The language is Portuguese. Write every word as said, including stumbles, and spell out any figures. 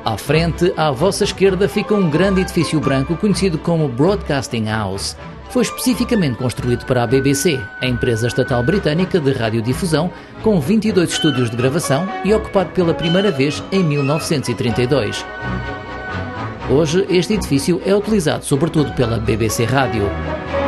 À frente, à vossa esquerda, fica um grande edifício branco conhecido como Broadcasting House. Foi especificamente construído para a B B C, a empresa estatal britânica de radiodifusão, com vinte e dois estúdios de gravação e ocupado pela primeira vez em mil novecentos e trinta e dois. Hoje, este edifício é utilizado sobretudo pela B B C Rádio.